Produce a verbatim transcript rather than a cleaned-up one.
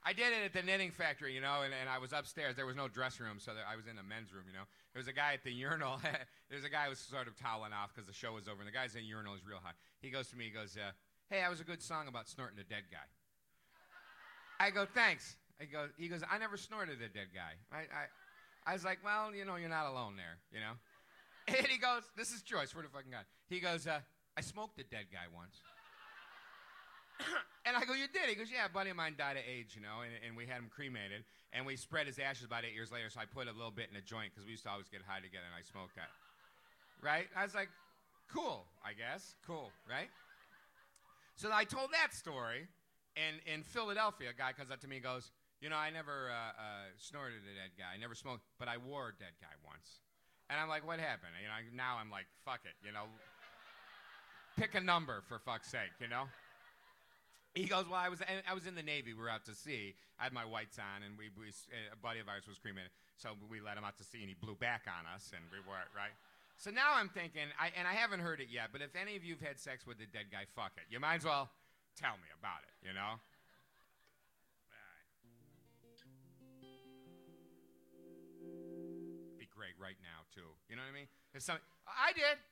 I did it at the knitting factory, you know, and, and I was upstairs. There was no dressing room, so there, I was in the men's room, you know. There was a guy at the urinal. There's a guy who was sort of toweling off because the show was over, and the guy's in the urinal. He's real high. He goes to me, he goes, uh, hey, that was a good song about snorting a dead guy. I go, thanks. I go, he goes, I never snorted a dead guy. I, I, I was like, well, you know, you're not alone there, you know. And he goes, this is true, I swear to fucking God. He goes, uh, I smoked a dead guy once. And I go, you did? He goes, yeah, a buddy of mine died of AIDS, you know, and, and we had him cremated, and we spread his ashes about eight years later, so I put a little bit in a joint, because we used to always get high together, and I smoked that. Right? I was like, cool, I guess. Cool, right? So I told that story, and in Philadelphia, a guy comes up to me and goes, you know, I never uh, uh, snorted a dead guy, I never smoked, but I wore a dead guy once. And I'm like, what happened? You know, now I'm like, fuck it, you know. Pick a number, for fuck's sake, you know. He goes, well, I was I was in the Navy. We were out to sea. I had my whites on, and we, we a buddy of ours was cremated. So we let him out to sea, and he blew back on us, and we were, right? So now I'm thinking, I, and I haven't heard it yet, but if any of you have had sex with a dead guy, fuck it. You might as well tell me about it, you know? Be great right now, too. You know what I mean? If some, I did.